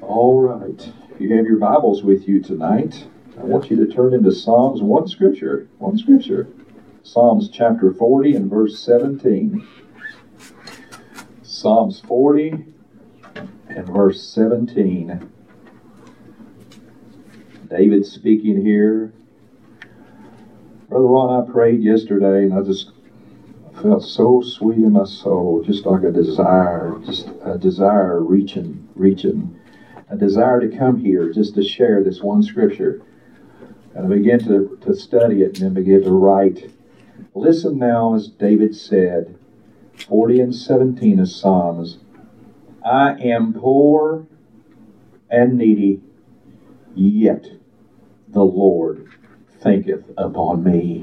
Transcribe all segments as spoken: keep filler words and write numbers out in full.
All right. If you have your Bibles with you tonight, I want you to turn into Psalms, one scripture. One scripture. Psalms chapter forty and verse seventeen. Psalms forty and verse seventeen. David speaking here. Brother Ron, I prayed yesterday and I just felt so sweet in my soul, just like a desire, just a desire reaching, reaching. A desire to come here just to share this one scripture. And I began to, to study it and then began to write. Listen now, as David said, forty and seventeen of Psalms, I am poor and needy, yet the Lord thinketh upon me.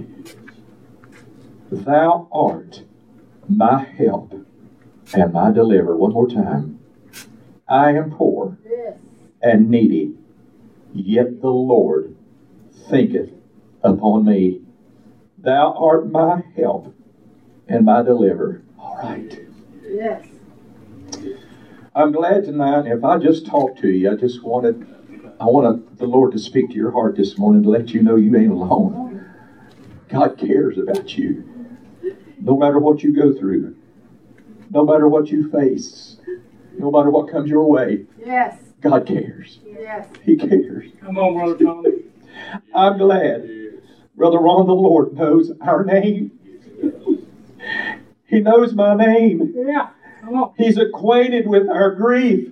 Thou art my help and my deliverer. One more time. I am poor and needy, yet the Lord thinketh upon me. Thou art my help and my deliverer. All right. Yes. I'm glad tonight. If I just talk to you, I just wanted, I wanted the Lord to speak to your heart this morning to let you know you ain't alone. God cares about you. No matter what you go through, no matter what you face, no matter what comes your way, yes, God cares. Yes. He cares. Come on, Brother Tommy. I'm glad. Brother Ron, the Lord knows our name. He knows my name. Yeah. Come on. He's acquainted with our grief.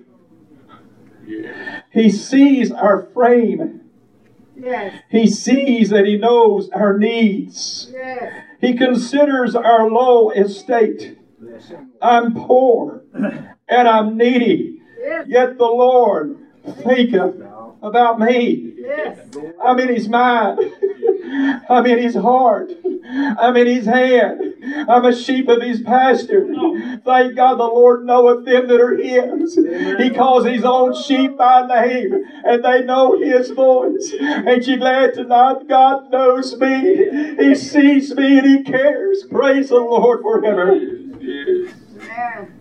Yeah. He sees our frame. Yes. He sees that He knows our needs. Yes. He considers our low estate. I'm poor and I'm needy, Yes. yet the Lord thinketh about me. Yes. I'm in His mind. I'm in His heart. I'm in His hand. I'm a sheep of His pasture. Thank God the Lord knoweth them that are His. He calls His own sheep by name, and they know His voice. Ain't you glad tonight? God knows me. He sees me and He cares. Praise the Lord forever. Amen.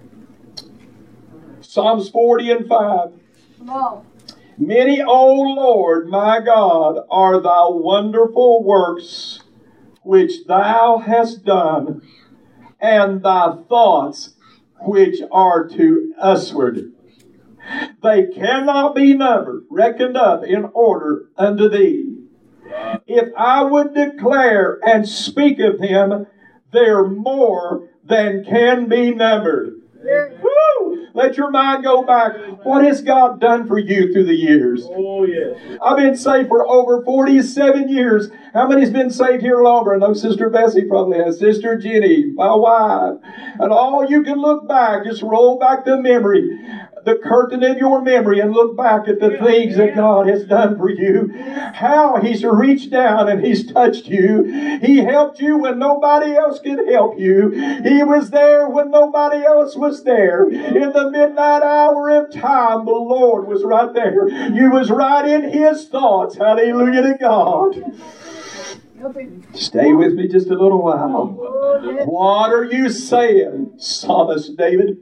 Psalms forty and five. Come on. Many, O Lord, my God, are thy wonderful works which thou hast done, and thy thoughts which are to usward. They cannot be numbered, reckoned up in order unto thee. If I would declare and speak of Him, they're more than can be numbered. Woo! Let your mind go back. What has God done for you through the years? Oh, yes. I've been saved for over forty-seven years. How many's been saved here longer? I know Sister Bessie probably has. Sister Jenny, my wife. And all you can look back, just roll back the memory, the curtain of your memory, and look back at the things that God has done for you. How He's reached down and He's touched you. He helped you when nobody else could help you. He was there when nobody else was there. In the midnight hour of time, the Lord was right there. You was right in His thoughts. Hallelujah to God. Stay with me just a little while. What are you saying, Psalmist David?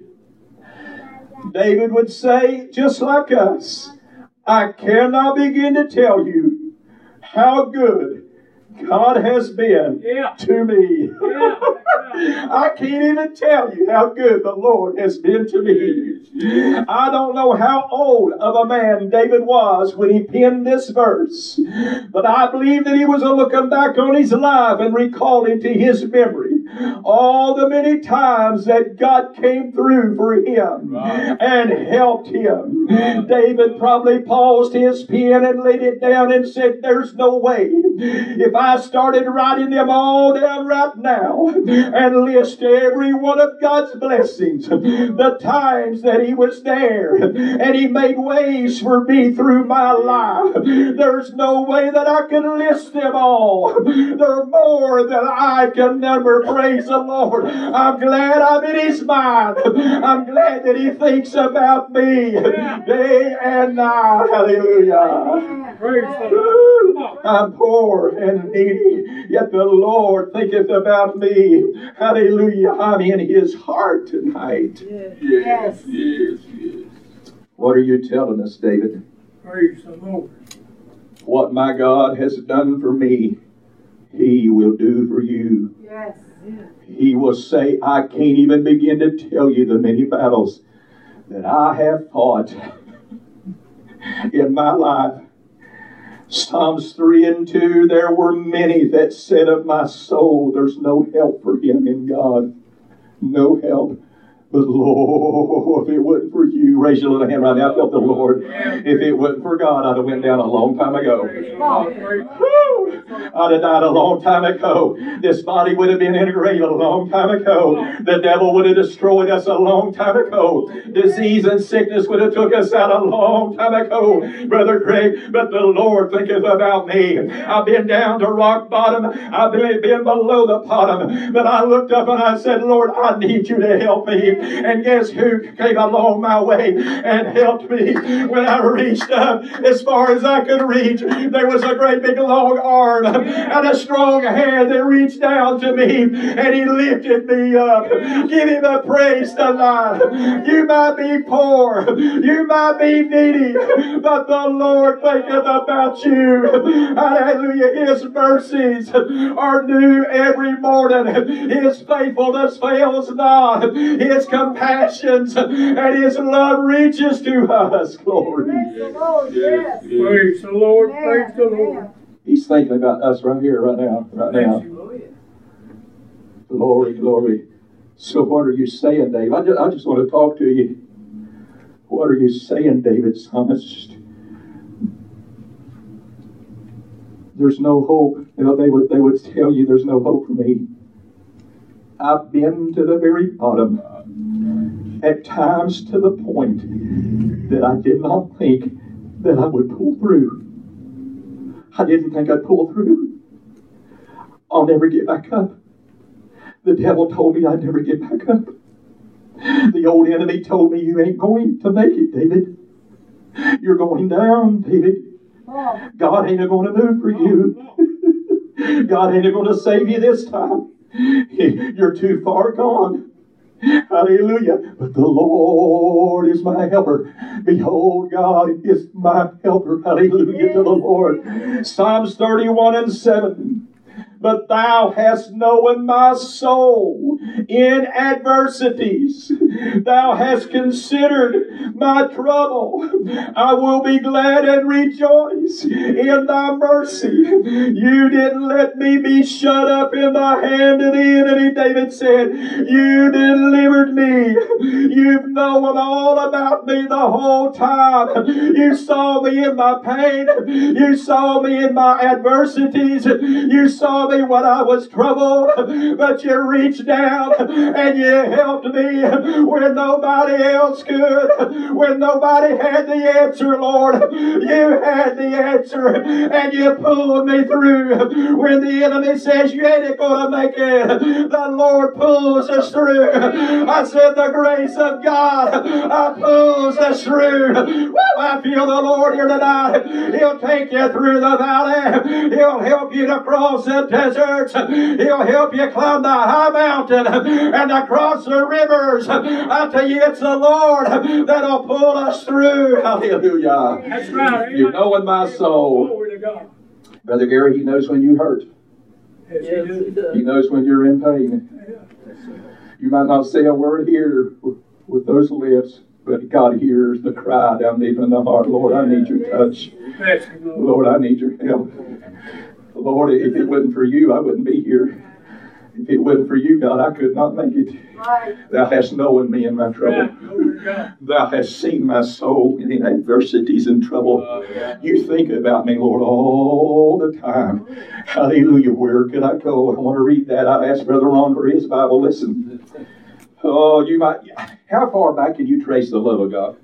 David would say, just like us, I cannot begin to tell you how good God has been Yeah. to me. Yeah. I can't even tell you how good the Lord has been to me. I don't know how old of a man David was when he penned this verse, but I believe that he was looking back on his life and recalling to his memory all the many times that God came through for him and helped him. David probably paused his pen and laid it down and said, there's no way. If I started writing them all down right now and list every one of God's blessings, the times that He was there and He made ways for me through my life, there's no way that I can list them all. They're more than I can number. Praise the Lord. I'm glad I'm in His mind. I'm glad that He thinks about me day and night. Hallelujah. Praise the Lord. I'm poor and needy, yet the Lord thinketh about me. Hallelujah. I'm in His heart tonight. Yes. Yes, yes. What are you telling us, David? Praise the Lord. What my God has done for me, He will do for you. Yes. He will say, I can't even begin to tell you the many battles that I have fought in my life. Psalms three and two, there were many that said of my soul, there's no help for him in God. No help. But Lord, if it wasn't for you, raise your little hand right now. I felt the Lord. If it wasn't for God, I'd have went down a long time ago. Woo! I'd have died a long time ago. This body would have been in a grave a long time ago. The devil would have destroyed us a long time ago. Disease and sickness would have took us out a long time ago, Brother Craig. But the Lord thinketh about me. I've been down to rock bottom. I've been, been below the bottom. But I looked up and I said, Lord, I need you to help me. And guess who came along my way and helped me? When I reached up as far as I could reach, there was a great big long arm and a strong hand that reached down to me, and He lifted me up. Give Him a praise tonight. You might be poor, you might be needy, but the Lord thinketh about you. Hallelujah. His mercies are new every morning. His faithfulness fails not. His compassions and His love reaches to us. Glory. Praise the Lord. Yes. Praise the Lord. Amen. Praise the Lord. Amen. He's thinking about us right here, right now, right now. Glory, glory. So what are you saying, Dave? I just, I just want to talk to you. What are you saying, David, psalmist? There's no hope. You know, they would they would tell you there's no hope for me. I've been to the very bottom. At times to the point that I did not think that I would pull through. I didn't think I'd pull through. I'll never get back up. The devil told me I'd never get back up. The old enemy told me, you ain't going to make it, David. You're going down, David. Oh. God ain't going to move for you. God ain't going to save you this time. You're too far gone. Hallelujah. But the Lord is my helper. Behold, God is my helper. Hallelujah to the Lord. Psalms thirty-one and seven. But thou hast known my soul in adversities. Thou hast considered my trouble. I will be glad and rejoice in thy mercy. You didn't let me be shut up in the hand of the enemy, David said. You delivered me. You've known all about me the whole time. You saw me in my pain. You saw me in my adversities. You saw me when I was troubled, but you reached down and you helped me when nobody else could, when nobody had the answer, Lord. You had the answer and you pulled me through. When the enemy says you ain't going to make it, the Lord pulls us through. I said the grace of God uh, pulls us through. Woo, I feel the Lord here tonight. He'll take you through the valley. He'll help you to cross the deserts. He'll help you climb the high mountain and across the rivers. I tell you, it's the Lord that'll pull us through. Hallelujah. That's right. You know in my soul. Glory to God. Brother Gary, He knows when you hurt. Yes, He does. He knows when you're in pain. You might not say a word here with those lips, but God hears the cry down deep in the heart. Lord, I need your touch. Yes, Lord. Lord, I need your help. Lord, if it wasn't for you, I wouldn't be here. If it wasn't for you, God, I could not make it. Right. Thou hast known me in my trouble. Right. Glory to God. Thou hast seen my soul in adversities and trouble. You think about me, Lord, all the time. Hallelujah. Where could I go? I want to read that. I asked Brother Ron for his Bible. Listen. Oh, you might. How far back can you trace the love of God?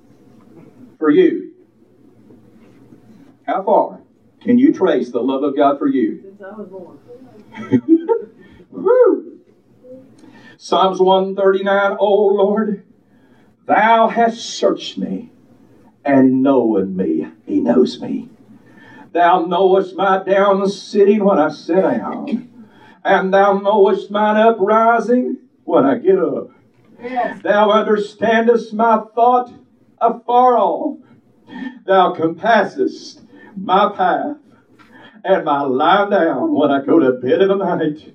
For you. How far can you trace the love of God for you? Since I was born. Woo. Psalms one thirty-nine, O Lord, thou hast searched me and known me. He knows me. Thou knowest my down sitting when I sit down, and thou knowest mine uprising when I get up. Yes. Thou understandest my thought afar off. Thou compassest my path and my lie down when I go to bed of the night,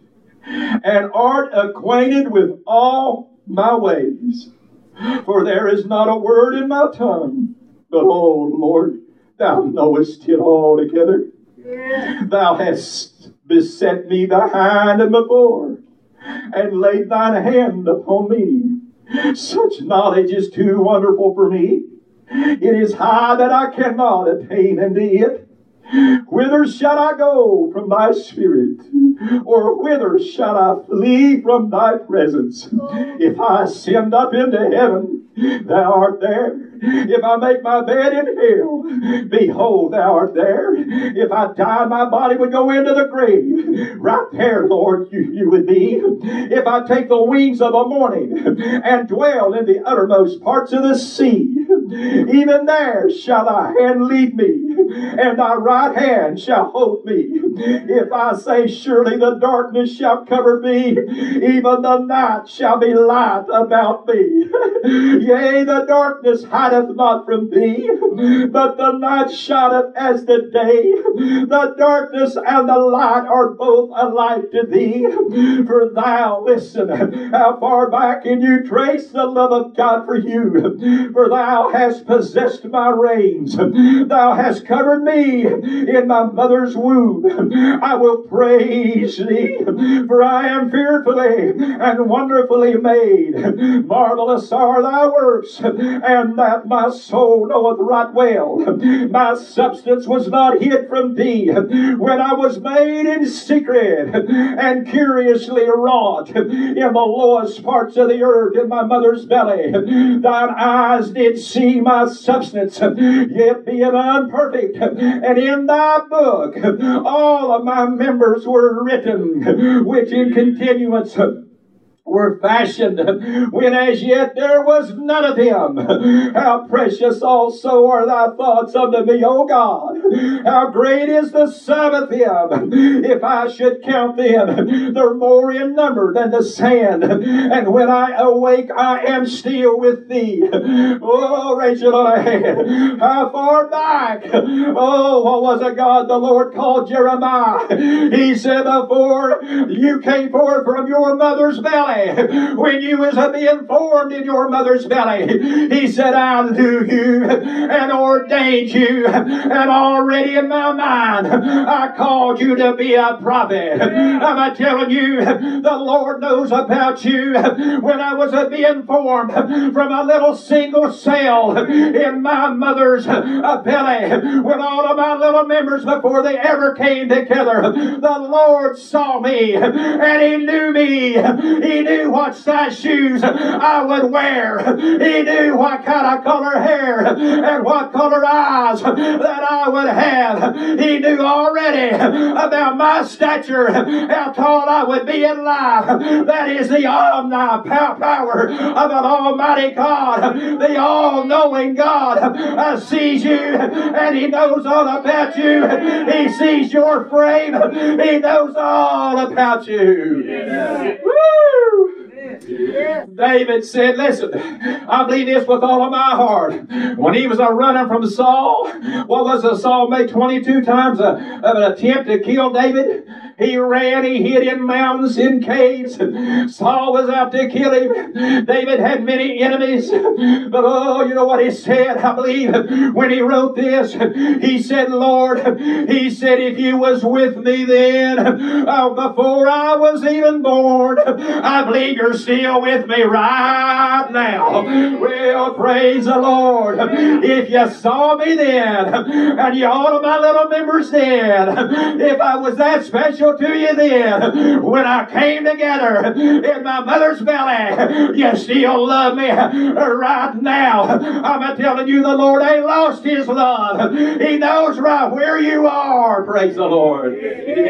and art acquainted with all my ways. For there is not a word in my tongue, but, oh Lord, thou knowest it altogether. Yes. Thou hast beset me behind and before, and laid thine hand upon me. Such knowledge is too wonderful for me. It is high that I cannot attain unto it. Whither shall I go from thy spirit? Or whither shall I flee from thy presence? If I ascend up into heaven, thou art there. If I make my bed in hell, behold, thou art there. If I die, my body would go into the grave. Right there, Lord, you, you would be. If I take the wings of the morning and dwell in the uttermost parts of the sea, even there shall thy hand lead me, and thy right hand shall hold me. If I say, surely the darkness shall cover me, even the night shall be light about me. Yea, the darkness hideth not from thee, but the night shineth as the day. The darkness and the light are both alike to thee. For thou, listen, how far back can you trace the love of God for you? For thou hast possessed my reins. Thou hast covered me in my mother's womb. I will praise thee, for I am fearfully and wonderfully made. Marvelous are thy works, and that my soul knoweth right well. My substance was not hid from thee when I was made in secret and curiously wrought in the lowest parts of the earth in my mother's belly. Thine eyes did see my substance, yet being unperfect, and in thy book all of my members were written, which in continuance were fashioned when as yet there was none of them. How precious also are thy thoughts unto me, O God. How great is the sum of them. If I should count them, they're more in number than the sand. And when I awake, I am still with thee. Oh, Rachel on a hand. How far back? Oh, what was it God the Lord called Jeremiah? He said, before you came forth from your mother's belly, when you was being formed in your mother's belly, he said, I knew you and ordained you, and already in my mind I called you to be a prophet. I'm telling you, the Lord knows about you. When I was being formed from a little single cell in my mother's belly, when all of my little members before they ever came together, the Lord saw me and He knew me. He knew what size shoes I would wear. He knew what kind of color hair and what color eyes that I would have. He knew already about my stature, how tall I would be in life. That is the omni-power of an almighty God. The all-knowing God uh, sees you, and He knows all about you. He sees your frame. He knows all about you. Yes. Woo! Yes. David said, listen, I believe this with all of my heart. When he was a running from Saul, what was it? Saul made twenty-two times a, of an attempt to kill David. He ran, he hid in mountains, in caves. Saul was out to kill him. David had many enemies. But oh, you know what he said? I believe when he wrote this, he said, Lord, he said, if you was with me then, uh, before I was even born, I believe you're still with me right now. Well, praise the Lord. If you saw me then, and you all of my little members then, if I was that special to you then, when I came together in my mother's belly, you still love me right now. I'm telling you, the Lord ain't lost His love. He knows right where you are. Praise the Lord.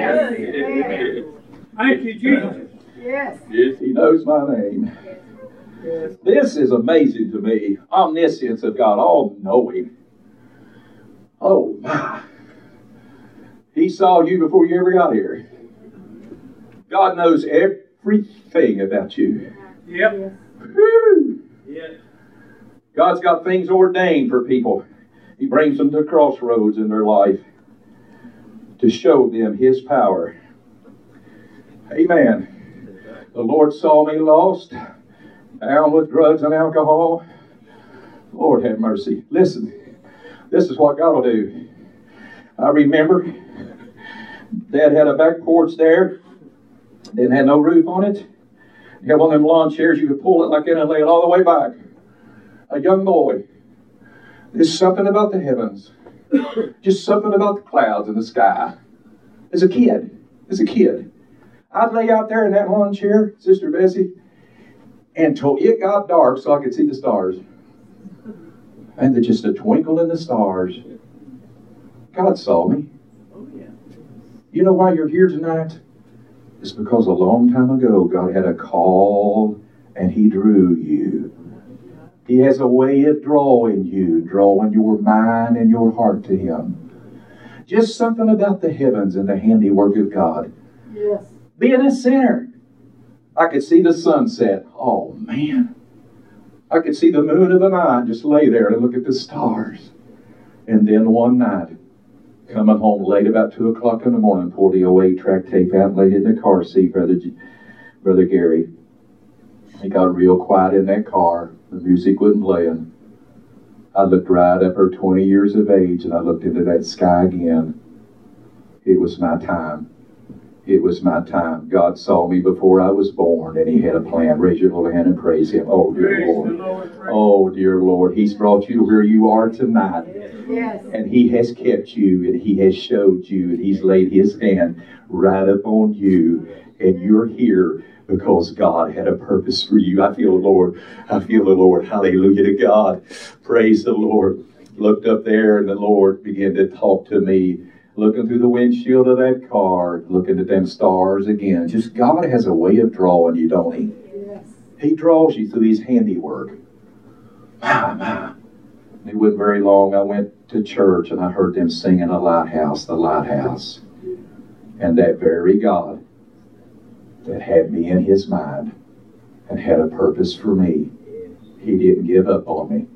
Yes. Thank you, Jesus. Yes. Yes, He knows my name. Yes. This is amazing to me. Omniscience of God, all-knowing. Oh, my. He saw you before you ever got here. God knows everything about you. Yep. Whew. Yes. God's got things ordained for people. He brings them to crossroads in their life to show them His power. Amen. The Lord saw me lost, down with drugs and alcohol. Lord have mercy. Listen, this is what God will do. I remember Dad had a back porch there. Didn't have no roof on it. You had one of them lawn chairs, you could pull it like that and lay it all the way back. A young boy. There's something about the heavens. Just something about the clouds in the sky. As a kid. As a kid. I'd lay out there in that lawn chair, Sister Bessie, until it got dark so I could see the stars. And there's just a twinkle in the stars. God saw me. You know why you're here tonight? It's because a long time ago God had a call and He drew you. He has a way of drawing you, drawing your mind and your heart to Him. Just something about the heavens and the handiwork of God. Yes. Being a sinner, I could see the sunset. Oh, man. I could see the moon of the night just lay there and look at the stars. And then one night, coming home late about two o'clock in the morning, pulled the old eight track tape out and laid it in the car seat, Brother, G- Brother Gary. He got real quiet in that car. The music wasn't playing. I looked right up her twenty years of age, and I looked into that sky again. It was my time. It was my time. God saw me before I was born, and He had a plan. Raise your little hand and praise Him. Oh, dear Praise Lord. the Lord. Praise Oh, dear Lord. He's brought you to where you are tonight. Yes. And He has kept you, and He has showed you, and He's laid His hand right upon you, and you're here because God had a purpose for you. I feel the Lord. I feel the Lord. Hallelujah to God. Praise the Lord. Looked up there, and the Lord began to talk to me, looking through the windshield of that car, looking at them stars again. Just God has a way of drawing you, don't He? Yes. He draws you through His handiwork. My, my. It wasn't very long. I went to church and I heard them singing a lighthouse, the lighthouse. And that very God that had me in His mind and had a purpose for me, He didn't give up on me.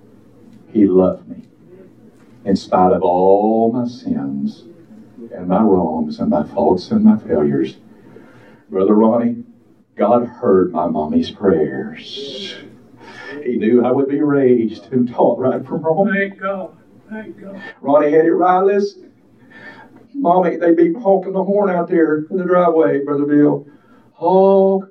He loved me. In spite of all my sins and my wrongs and my faults and my failures. Brother Ronnie, God heard my mommy's prayers. He knew I would be raised and taught right from wrong. Thank God. Thank God. Ronnie had it right. Listen, Mommy, they'd be honking the horn out there in the driveway, Brother Bill. Honk.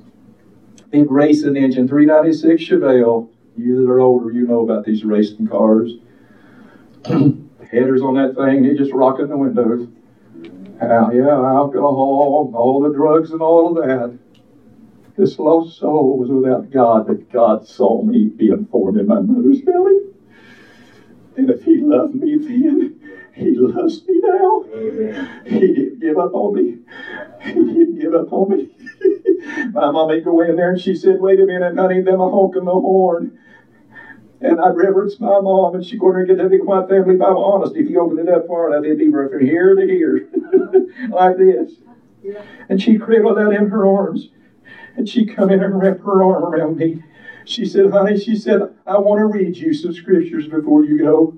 Big racing engine, three ninety-six Chevelle. You that are older, you know about these racing cars. Headers on that thing, they just rocking the windows. Uh, yeah, alcohol, all the drugs and all of that. This lost soul was without God, but God saw me being formed in my mother's belly. And if He loved me then, He loves me now. He didn't give up on me. He didn't give up on me. My mom would go in there and she said, wait a minute, honey, them a honking the horn. And I'd reverence my mom, and she'd go in there and get that big quiet family Bible. Honestly, if you open it up far enough, it'd be from here to here, like this. And she'd cradle that in her arms. And she'd come in and wrap her arm around me. She said, honey, she said, I want to read you some scriptures before you go.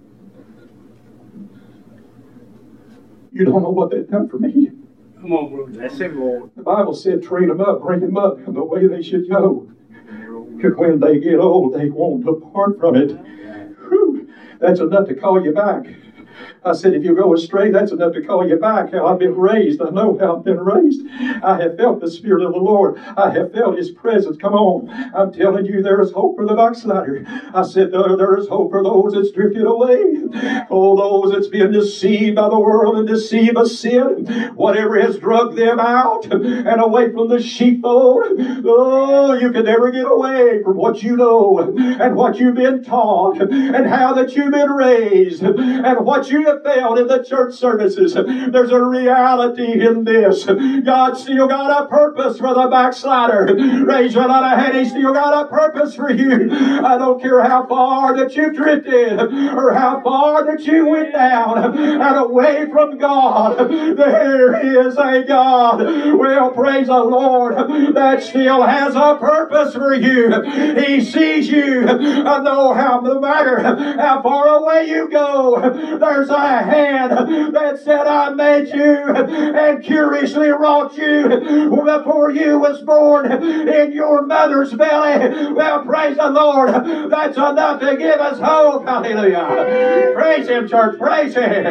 You don't know what that done for me. Come on, brother. That's it, Lord. The Bible said, train them up, bring them up in the way they should go. Because when they get old, they won't depart from it. Whew, that's enough to call you back. I said, if you go astray, that's enough to call you back. How I've been raised. I know how I've been raised. I have felt the Spirit of the Lord. I have felt His presence. Come on. I'm telling you, there is hope for the backslider. I said, there, there is hope for those that's drifted away. Oh, those that's been deceived by the world and deceived by sin. Whatever has drugged them out and away from the sheepfold. Oh, you can never get away from what you know and what you've been taught and how that you've been raised and what what you have felt in the church services. There's a reality in this. God still got a purpose for the backslider. Raise your lot of hand. He's still got a purpose for you. I don't care how far that you've drifted or how far that you went down and away from God. There is a God. Well, praise the Lord, that still has a purpose for you. He sees you. I know how, no matter how far away you go, there's a hand that said, I made you and curiously wrought you before you was born in your mother's belly. Well, praise the Lord. That's enough to give us hope. Hallelujah. Praise Him, church. Praise Him.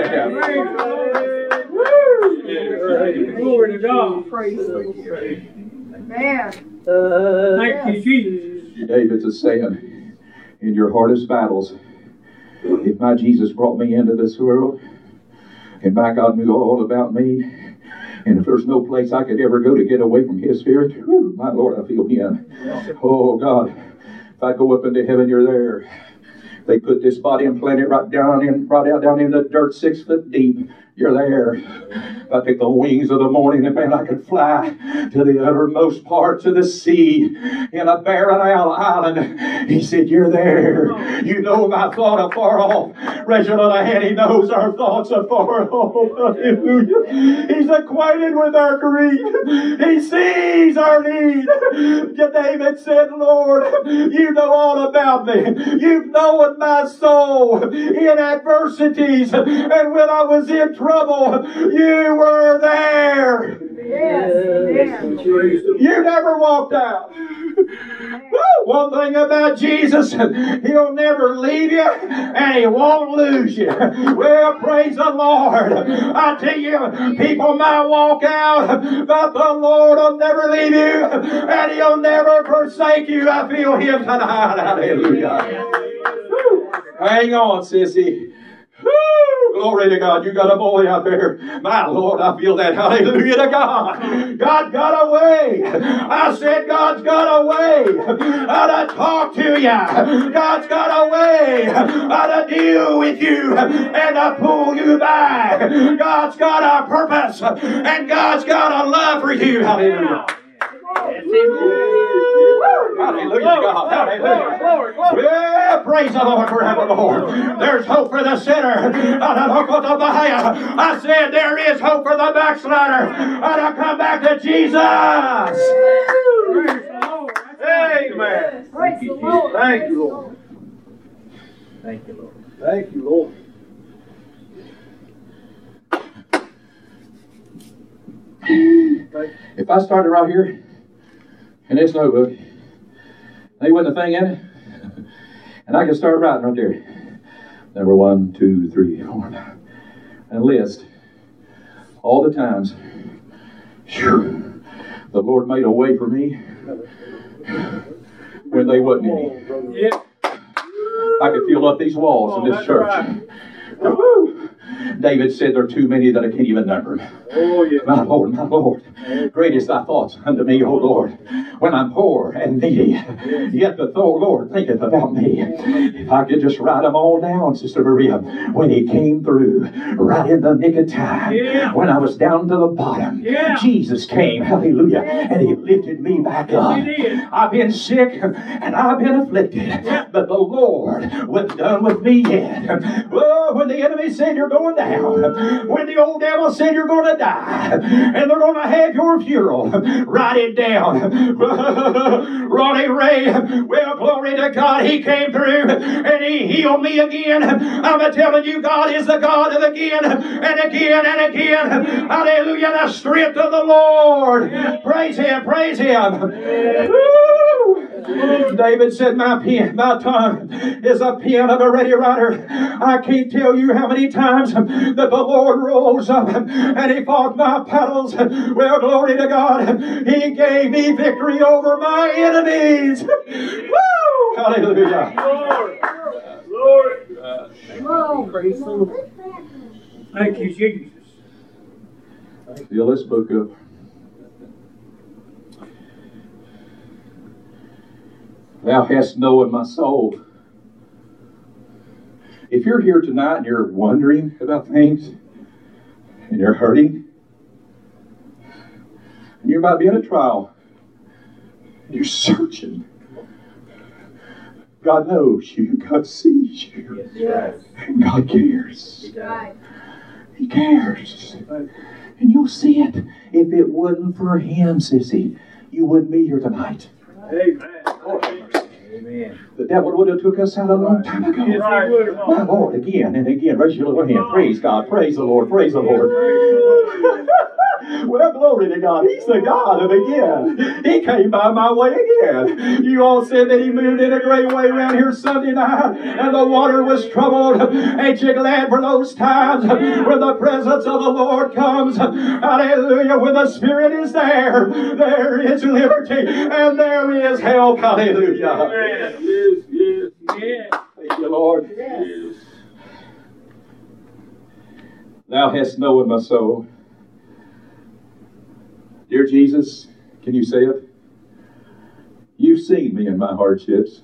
Glory to God. Praise the Lord. Amen. Thank you, Jesus. David's a saying, in your hardest battles, if my Jesus brought me into this world, and my God knew all about me, and if there's no place I could ever go to get away from His Spirit, whew, my Lord, I feel Him. Oh, God, if I go up into heaven, you're there. They put this body and plant it right down in, right out down in the dirt, six foot deep. You're there. If I take the wings of the morning, and man, I could fly to the uttermost parts of the sea in a barren island. He said, you're there. You know my thought afar off. Raise your little hand. He knows our thoughts afar off. Hallelujah. He's acquainted with our grief. He sees our need. David said, Lord, you know all about me. You've known my soul in adversities. And when I was in trouble, you were there. Yes. You never walked out. Woo! One thing about Jesus, He'll never leave you and He won't lose you. Well, praise the Lord. I tell you, people might walk out, but the Lord will never leave you and He'll never forsake you. I feel Him tonight. Hallelujah. Woo! Hang on, sissy. Woo! Glory to God. You got a boy out there. My Lord, I feel that. Hallelujah to God. God got a way. I said God's got a way how to talk to you. God's got a way how to deal with you and to pull you back. God's got a purpose and God's got a love for you. Hallelujah. Hallelujah, God. Hallelujah. Glory, glory. Yeah, praise the Lord forevermore. There's hope for the sinner. I said there is hope for the backslider. And I come back to Jesus. Praise the Lord. Amen. Praise the Lord. Thank you, Lord. Thank you, Lord. Thank you, Lord. If I started right here in this notebook, there wasn't a thing in it, and I could start writing right there. Number one, two, three, four, five, and list all the times whew, the Lord made a way for me when they wasn't any. Yeah. I could feel up these walls in this church. Right. Woo. David said there are too many that I can't even number. Oh, yeah. My Lord, my Lord, great is thy thoughts unto me, O Lord, when I'm poor and needy. Yet the Lord thinketh about me. If I could just write them all down, Sister Maria, when He came through, right in the nick of time, Yeah. when I was down to the bottom, Yeah. Jesus came, hallelujah, and He lifted me back up. He did. I've been sick and I've been afflicted, Yeah. but the Lord wasn't done with me yet. Oh, when the enemy said you're going down, when the old devil said you're going to die, and they're going to have your funeral, write it down. Ronnie Ray, well, glory to God, he came through and He healed me again. I'm telling you, God is the God of again and again and again. Hallelujah, the strength of the Lord. Praise Him, praise Him. Woo! David said, my pen, my tongue is a pen of a ready writer. I can't tell you how many times that the Lord rose up and He fought my battles. Well, glory to God. He gave me victory over my enemies. Woo! Hallelujah. Lord. Lord. Oh, praise the Lord. Thank you, Jesus. Fill this book up. Thou hast known my soul. If you're here tonight and you're wondering about things, and you're hurting, and you might be in a trial, and you're searching, God knows you. God sees you. Yes. And God cares. Right. He cares. And you'll see it. If it wasn't for Him, sissy, you wouldn't be here tonight. Amen. Amen. The devil would have took us out a long time ago. Yes, he would have. My Lord, again and again. Raise your little hand. Praise God. Praise the Lord. Praise the Lord. Well, glory to God. He's the God of again. He came by my way again. You all said that He moved in a great way around here Sunday night, and the water was troubled. Ain't you glad for those times when the presence of the Lord comes? Hallelujah. When the Spirit is there, there is liberty and there is help. Hallelujah. Yes, yes, yes, yes. Thank you, Lord. Yes. Thou hast known my soul. Dear Jesus, can you say it? You've seen me in my hardships.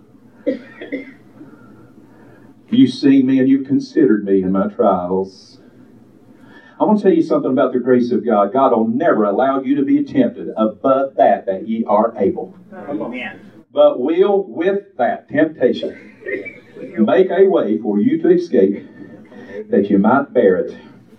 You've seen me and you've considered me in my trials. I want to tell you something about the grace of God. God will never allow you to be tempted above that that ye are able. Amen. But will, with that temptation, make a way for you to escape, that you might bear it.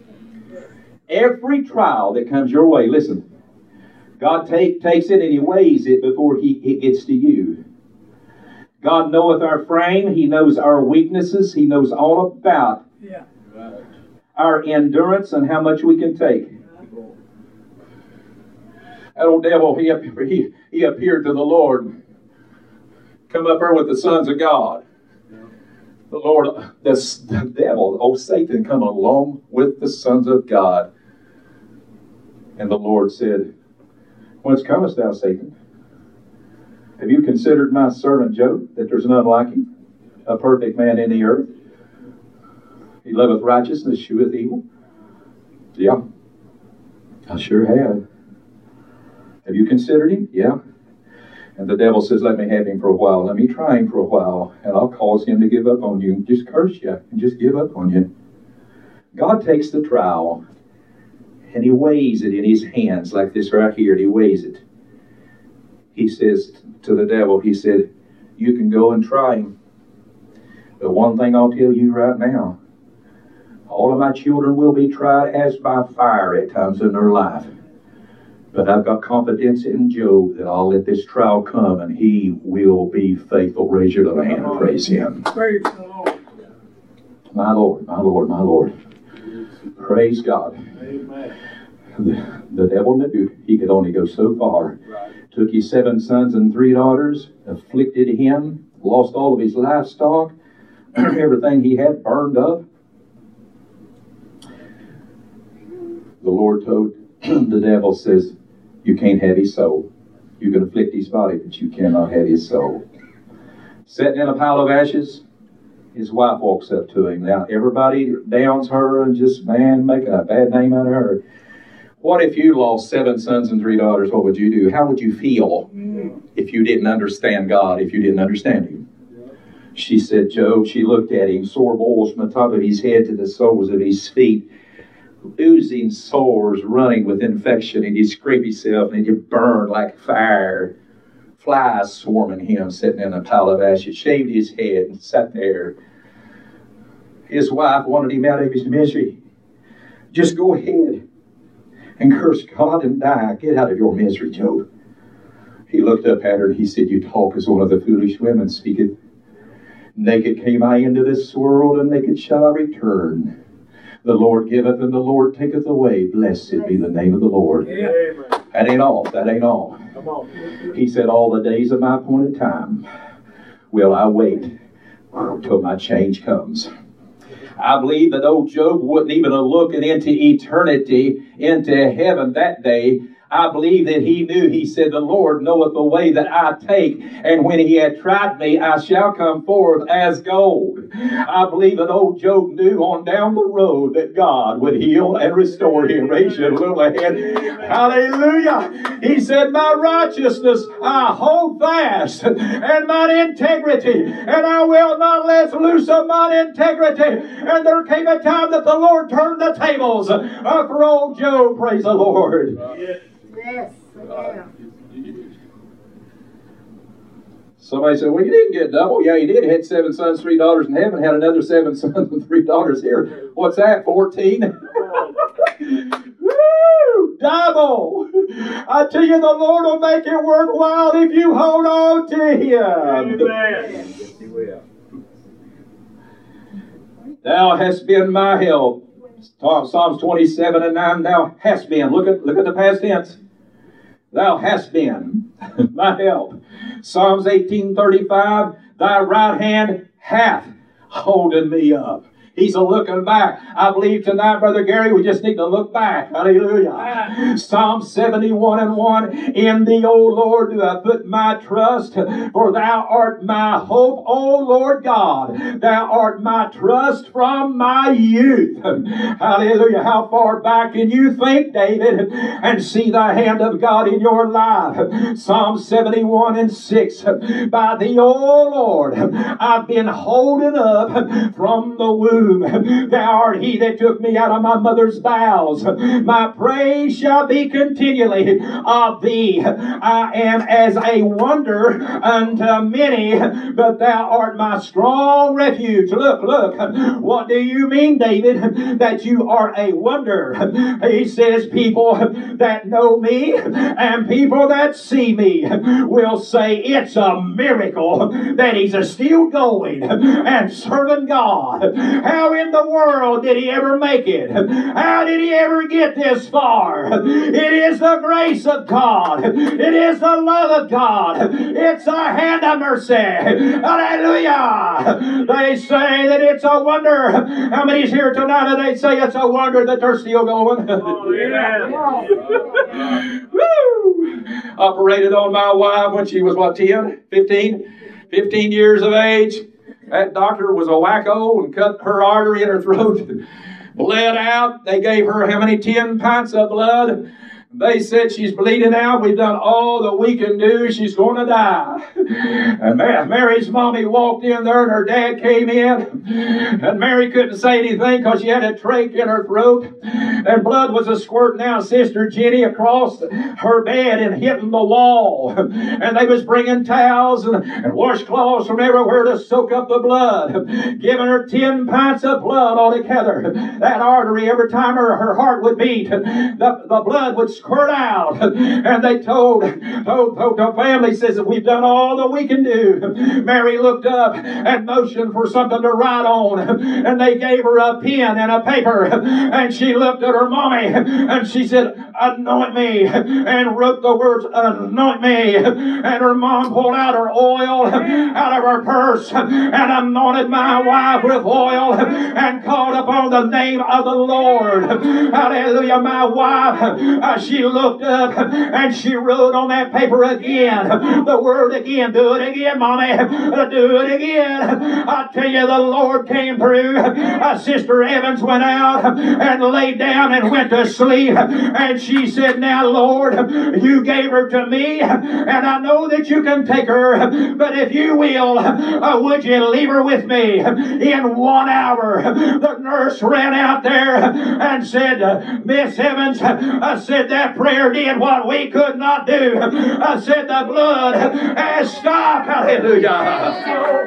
Every trial that comes your way, listen, God take, takes it and He weighs it before he, it gets to you. God knoweth our frame. He knows our weaknesses. He knows all about Yeah. Right. our endurance and how much we can take. That old devil, he, he, he appeared to the Lord. Come up here with the sons of God. The Lord, this, the devil, old Satan, come along with the sons of God. And the Lord said, Whence comest thou, Satan? Have you considered my servant Job, that there's none like him, a perfect man in the earth? He loveth righteousness, sheweth evil. Yeah, I sure have. Have you considered him? Yeah. And the devil says, let me have him for a while. Let me try him for a while, and I'll cause him to give up on you, and just curse you, and just give up on you. God takes the trial, and He weighs it in His hands like this right here, and He weighs it. He says to the devil, He said, you can go and try him. But one thing I'll tell you right now, all of my children will be tried as by fire at times in their life. But I've got confidence in Job that I'll let this trial come and he will be faithful. Raise your little hand and praise Him. Praise the Lord. My Lord, my Lord, my Lord. Praise God. Amen. The, the devil knew he could only go so far. Right. Took his seven sons and three daughters, afflicted him, lost all of his livestock, everything he had burned up. The Lord told the devil, says, you can't have his soul. You can afflict his body, but you cannot have his soul. Sitting in a pile of ashes, his wife walks up to him. Now, everybody downs her and just, man, making a bad name out of her. What if you lost seven sons and three daughters? What would you do? How would you feel if you didn't understand God, if you didn't understand Him? She said, Job, she looked at him, sore boils from the top of his head to the soles of his feet, oozing sores, running with infection, and he'd scrape himself and he'd burn like fire. Flies swarming him, sitting in a pile of ashes, shaved his head and sat there. His wife wanted him out of his misery. Just go ahead and curse God and die. Get out of your misery, Job. He looked up at her and he said, you talk as one of the foolish women speaketh. Naked came I into this world, and naked shall I return. The Lord giveth and the Lord taketh away. Blessed be the name of the Lord. Yeah. That ain't all. That ain't all. Come on. He said, all the days of my appointed time will I wait till my change comes. I believe that old Job wouldn't even have looked into eternity, into heaven that day. I believe that he knew. He said, the Lord knoweth the way that I take, and when he had tried me, I shall come forth as gold. I believe that old Job knew on down the road that God would heal and restore him. Raise your little hand. Hallelujah. He said, my righteousness I hold fast, and mine integrity, and I will not let loose of mine integrity. And there came a time that the Lord turned the tables uh, for old Job. Praise the Lord. Yes. Amen. Somebody said, well, you didn't get double. Yeah, you did. Had seven sons, three daughters in heaven. Had another seven sons and three daughters here. What's that, fourteen? Woo! Double. I tell you, the Lord will make it worthwhile if you hold on to Him. Amen. Yes, He will. Thou hast been my help. Psalms twenty-seven and nine. Thou hast been. Look at, look at the past tense. Thou hast been my help. Psalms eighteen thirty-five. Thy right hand hath holden me up. He's a looking back. I believe tonight, Brother Gary, we just need to look back. Hallelujah. Psalm seventy-one and one. In thee, O Lord, do I put my trust, for thou art my hope, O Lord God. Thou art my trust from my youth. Hallelujah. How far back can you think, David, and see the hand of God in your life? Psalm seventy-one and six. By thee, O Lord, I've been holding up from the womb. Thou art he that took me out of my mother's bowels. My praise shall be continually of thee. I am as a wonder unto many, but thou art my strong refuge. Look, look. What do you mean, David, that you are a wonder? He says people that know me and people that see me will say it's a miracle that he's still going and serving God. How in the world did he ever make it? How did he ever get this far? It is the grace of God. It is the love of God. It's a hand of mercy. Hallelujah. They say that it's a wonder. How many's here tonight and they say it's a wonder that they're still going? Oh, yeah. Woo! Operated on my wife when she was, what, ten, fifteen? fifteen years of age. That doctor was a wacko and cut her artery in her throat. Bled out. They gave her how many? ten pints of blood. They said she's bleeding out. We've done all that we can do. She's going to die. And Mary's mommy walked in there and her dad came in. And Mary couldn't say anything because she had a trach in her throat. And blood was a squirting out Sister Jenny across her bed and hitting the wall. And they was bringing towels and, and washcloths from everywhere to soak up the blood. Giving her ten pints of blood altogether. That artery, every time her, her heart would beat, the, the blood would squirt out. And they told, told, told the family, says that we've done all that we can do. Mary looked up and motioned for something to write on. And they gave her a pen and a paper. And she looked at her mommy and she said, anoint me. And wrote the words, anoint me. And her mom pulled out her oil out of her purse and anointed my wife with oil and called upon the name of the Lord. Hallelujah. My wife, uh, she looked up and she wrote on that paper again the word again. Do it again, mommy. Do it again. I tell you, the Lord came through. Uh, Sister Evans went out and laid down and went to sleep. And she said, now, Lord, you gave her to me, and I know that you can take her, but if you will, uh, would you leave her with me? In one hour, the nurse ran out there and said, Miss Evans, I said that prayer did what we could not do. I said the blood has stopped. Hallelujah.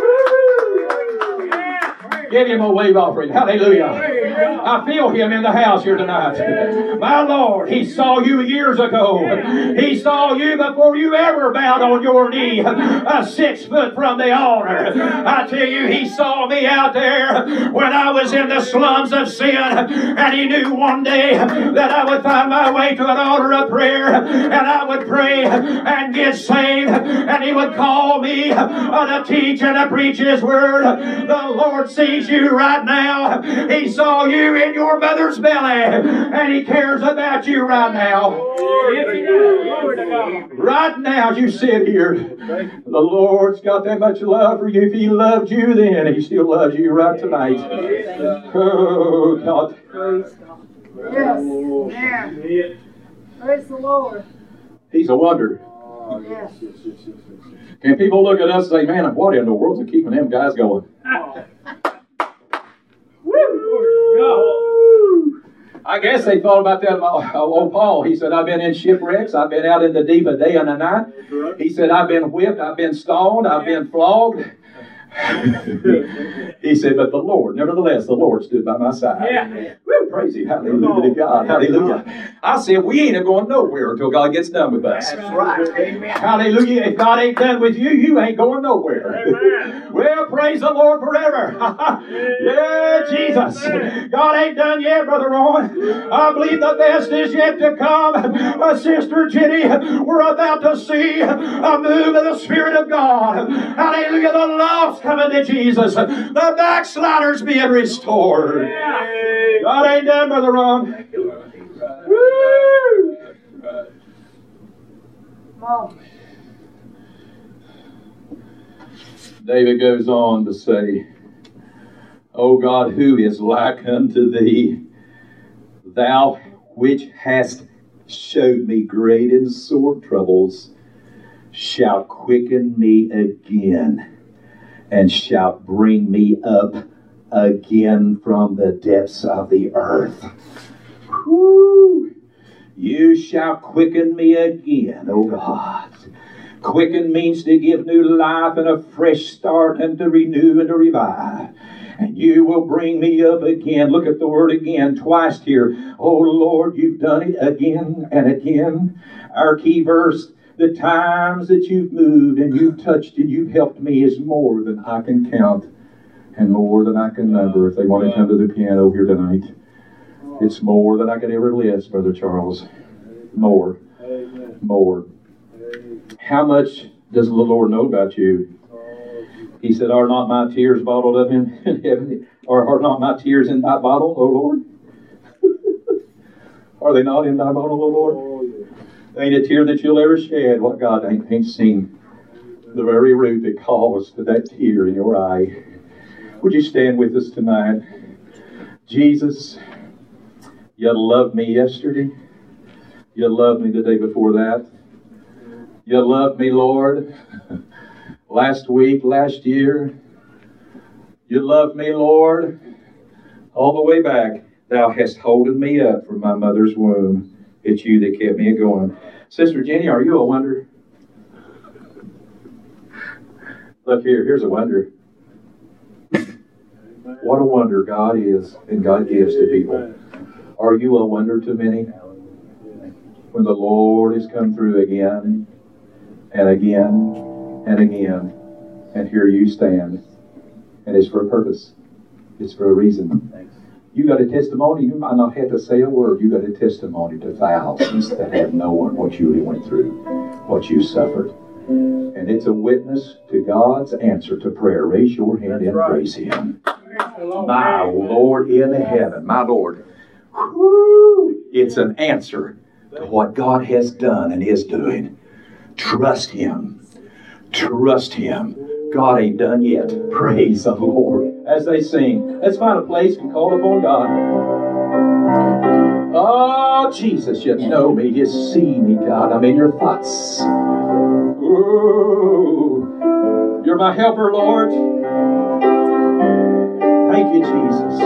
Give him a wave offering. Hallelujah. I feel him in the house here tonight. My Lord, he saw you years ago. He saw you before you ever bowed on your knee, a six foot from the altar. I tell you, he saw me out there when I was in the slums of sin, and he knew one day that I would find my way to an altar of prayer, and I would pray and get saved, and he would call me to teach and to preach his word. The Lord sees you right now, He saw you in your mother's belly, and He cares about you right now. Right now, as you sit here, the Lord's got that much love for you. If He loved you then, He still loves you right tonight. Oh, God. Yes, man. Praise the Lord. He's a wonder. Yes. Can people look at us and say, man, what in the world's keeping them guys going? I guess they thought about that about old Paul. He said, I've been in shipwrecks. I've been out in the deep a day and a night. He said, I've been whipped. I've been stoned. I've been flogged. He said, but the Lord, nevertheless, the Lord stood by my side. Yeah. Woo, praise Him. Hallelujah to God. Hallelujah. I said, we ain't going nowhere until God gets done with us. That's right. Amen. Hallelujah. If God ain't done with you, you ain't going nowhere. Amen. Well, praise the Lord forever. Yeah, Jesus. God ain't done yet, Brother Ron. I believe the best is yet to come. Uh, Sister Jenny, we're about to see a move of the Spirit of God. Hallelujah. The lost coming to Jesus. The backsliders being restored. God ain't done, Brother Ron. Woo! Mom. David goes on to say, O God, who is like unto thee? Thou which hast showed me great and sore troubles, shalt quicken me again, and shalt bring me up again from the depths of the earth. Woo! You shall quicken me again, O God. Quicken means to give new life and a fresh start and to renew and to revive. And you will bring me up again. Look at the word again, twice here. Oh Lord, you've done it again and again. Our key verse, the times that you've moved and you've touched and you've helped me is more than I can count and more than I can number. If they want to come to the piano here tonight, it's more than I could ever list, Brother Charles. More. More. How much does the Lord know about you? He said, are not my tears bottled up in heaven? Or are not my tears in thy bottle, O Lord? Are they not in thy bottle, O Lord? Ain't a tear that you'll ever shed what God ain't, ain't seen. The very root that caused that tear in your eye. Would you stand with us tonight? Jesus, you loved me yesterday. You loved me the day before that. You loved me, Lord, last week, last year. You loved me, Lord, all the way back. Thou hast holden me up from my mother's womb. It's you that kept me going. Sister Jenny, are you a wonder? Look here, here's a wonder. What a wonder God is and God gives to people. Are you a wonder to many? When the Lord has come through again and again and again, and here you stand, and it's for a purpose. It's for a reason. You got a testimony. You might not have to say a word. You got a testimony to thousands that have known what you went through, what you suffered. And it's a witness to God's answer to prayer. Raise your hand and praise Him. My Lord in heaven, my Lord. Whew, it's an answer to what God has done and is doing. Trust Him. Trust Him. God ain't done yet. Praise the Lord. As they sing, let's find a place and call upon God. Oh, Jesus, you know me. You see me, God. I'm in your thoughts. Ooh, you're my helper, Lord. Thank you, Jesus.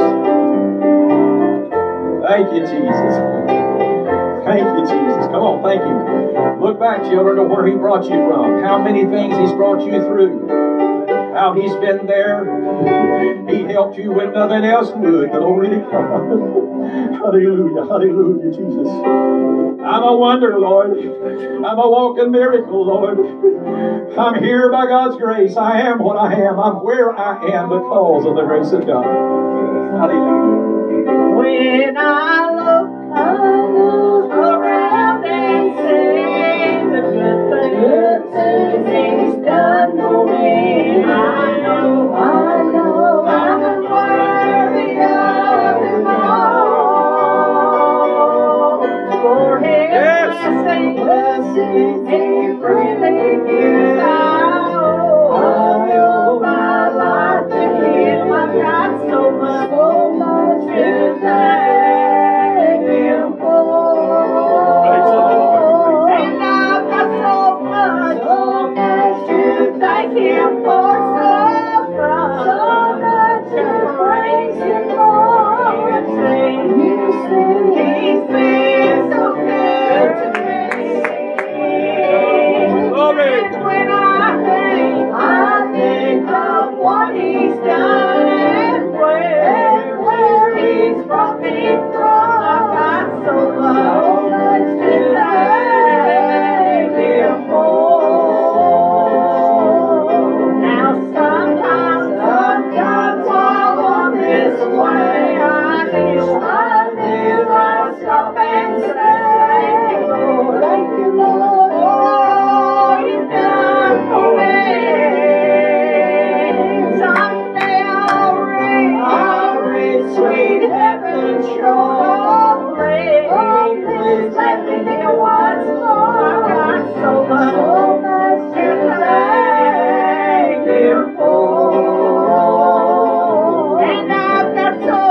Thank you, Jesus. Thank you, Jesus. Come on, thank you. Look back, children, to where He brought you from. How many things He's brought you through. How He's been there. He helped you when nothing else would. Glory to God. Hallelujah, hallelujah, Jesus. I'm a wonder, Lord. I'm a walking miracle, Lord. I'm here by God's grace. I am what I am. I'm where I am because of the grace of God. Hallelujah. When I look, I look around and see the good things He's done for me, I know, I know, I'm worthy of our soul.